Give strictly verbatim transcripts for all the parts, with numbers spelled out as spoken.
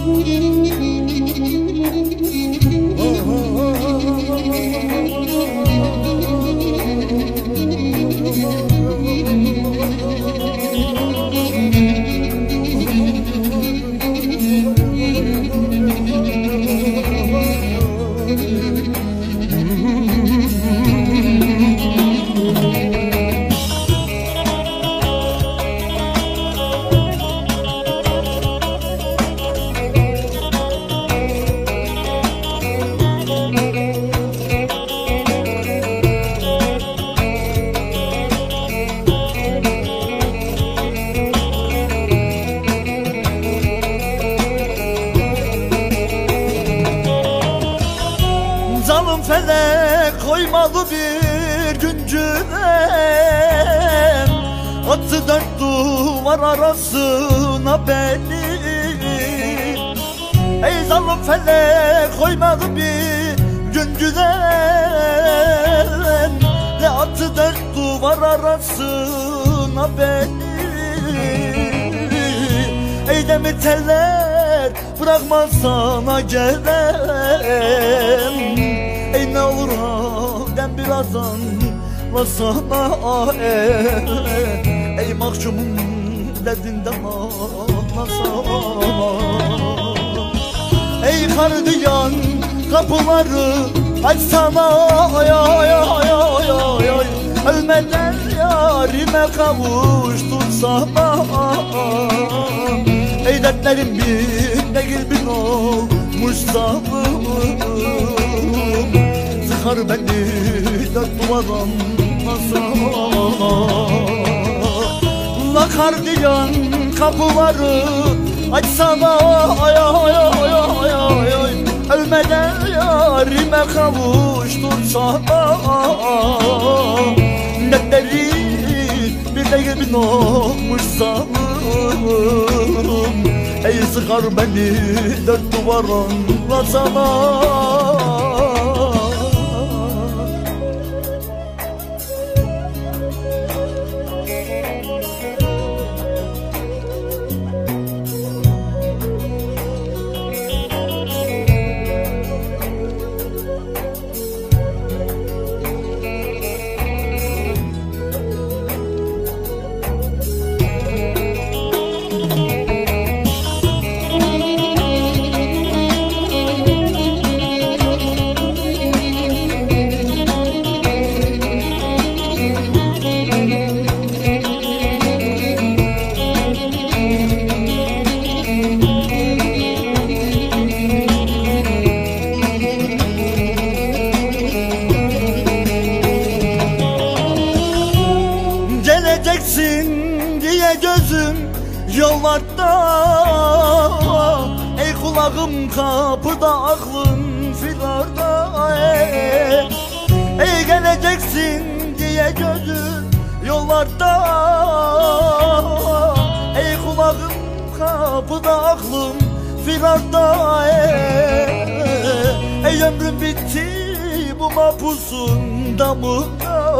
Zalim felek koymadı bir güncüden, attı dört duvar arasına beni. Ey zalim felek koymadı bir güncüden, ne attı dört duvar arasına beni. Ey demir teller bırakmaz sana gelen, ey ne olur dem birazdan sana ey, ey mahcumun derdinden ağlasana. Ey gardiyan kapıları açsana, ay ay ay ay ay ay, ölmeden yarime kavuştursana. Ey dertlerim bir değil bin olmuş zalim, sıkar beni dört duvardan nasana. La gardiyan kapıları açsana, ay ay ay ay ay ay, ölmeden yarime kavuştursana. Dertleri bir değil bin olmuş zalim, ey sıkar beni dört duvardan nasana. Geleceksin diye gözüm yollarda, ey kulağım kapıda aklım filarda. Ey, ey geleceksin diye gözüm yollarda, ey kulağım kapıda aklım filarda. Ey, ey ömrüm bitti bu mahpusun damında,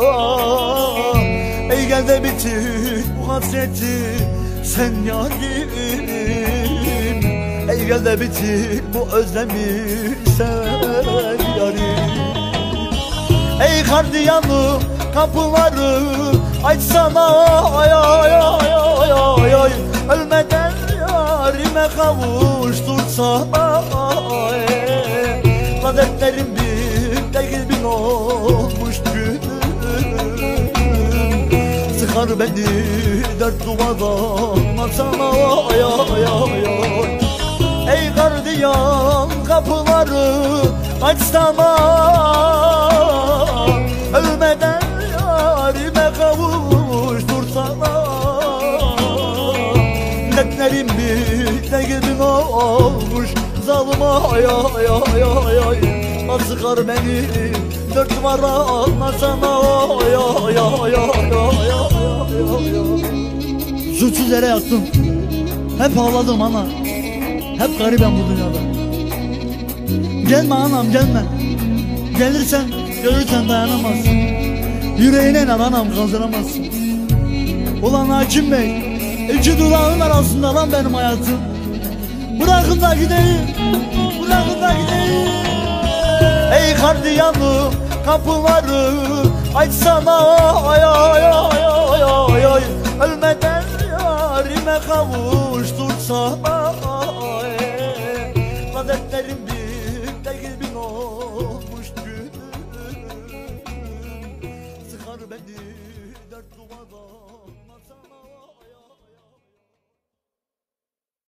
ey gel de bitir bu hasreti sen yarim, ey gel de bitir bu özlemi sen yarim. Ey gardiyanım kapıları açsana, ay ay ay ay ay ay, ölmeden yarime kavuştursana. La dertlerim bir değil bin olmuş günüm, sıkar beni dört duvardan nasana. Ay ay ay ay, ey gardiyan kapıları açsana, ölmeden yarime kavuştursana. Dertlerim bir değil bin olmuş zalim, ay ay ay ay ay, sıkar beni dört duvara almasana. Ay ay ay ay ay ay. Suçsuz yere yattım, hep ağladım ana, hep garibim bu dünyada. Gelme anam gelme, gelirsen görürsen dayanamazsın, yüreğine inan anam kaldıramazsın. Ulan hakim bey, iki dudağın arasında lan benim hayatım. Bırakın da gideyim, bırakın da gideyim. Ey gardiyanım kapıları açsana, ay ay ay ay ay ay. Ölmeden yarime kavuştursana. Adetlerim bir değil bin olmuş gün. Sıkar beni